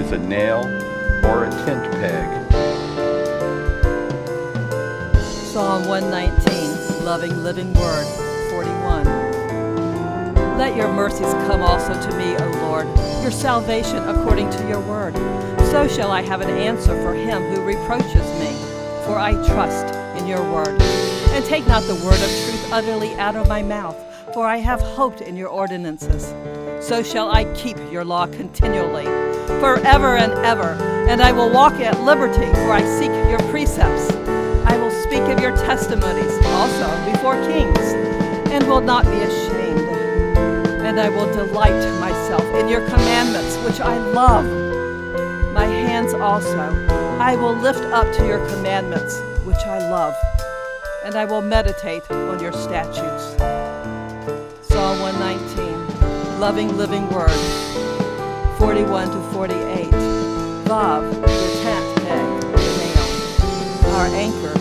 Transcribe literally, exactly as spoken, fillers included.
as a nail or a tent peg. Psalm one nineteen, Loving Living Word, forty-one. Let your mercies come also to me, O Lord, your salvation according to your word. So shall I have an answer for him who reproaches me, for I trust in your word. And take not the word of truth utterly out of my mouth, for I have hoped in your ordinances. So shall I keep your law continually, forever and ever, and I will walk at liberty, for I seek your precepts. I will speak of your testimonies also before kings, and will not be ashamed. And I will delight myself in your commandments, which I love. My hands also I will lift up to your commandments, which I love, and I will meditate on your statutes. Psalm one nineteen, Loving Living Word, forty-one to forty-eight. Vav, the tent peg, the nail. Our anchor